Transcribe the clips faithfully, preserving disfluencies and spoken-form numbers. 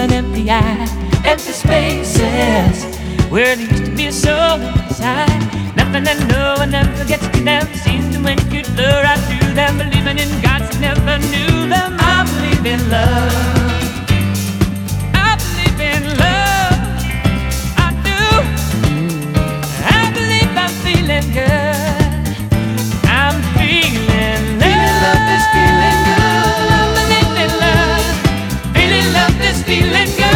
an empty eye, empty spaces where there used to be a soul inside. Nothing and no one ever gets to them. Seems to when you blur right through them. Believing in gods that never knew them. I believe in love. I believe in love. I do. I believe I'm feeling good. I'm feeling love. Feeling love is feeling good. I believe in love. Feeling love is feeling good.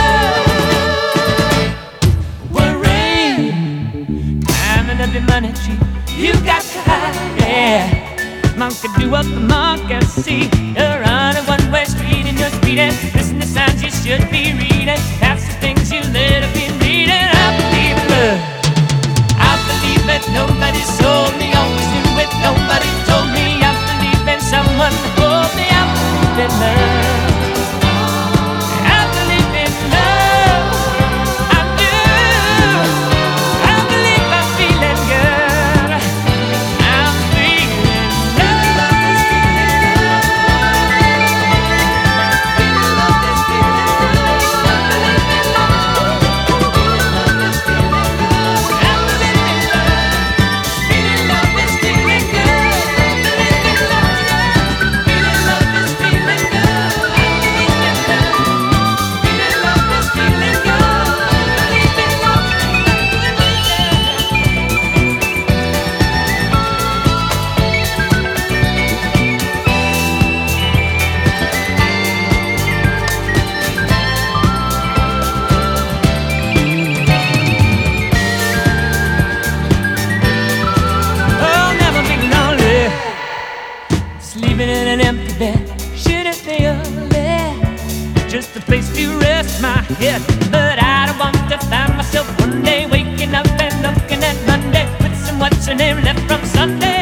Of your money cheap, you got to hide, yeah. Monk could do what the monk can see. You're on a one-way street and you're speeding. Listen to signs you should be reading. That's the things you let have been reading. I believe in love. I believe that nobody sold me. Always knew it, nobody told me. I believe in someone to hold me. I believe in love. Sleeping in an empty bed, shouldn't be lonely. Just a place to rest my head. But I don't want to find myself one day waking up and looking at Monday with some what's her name left from Sunday.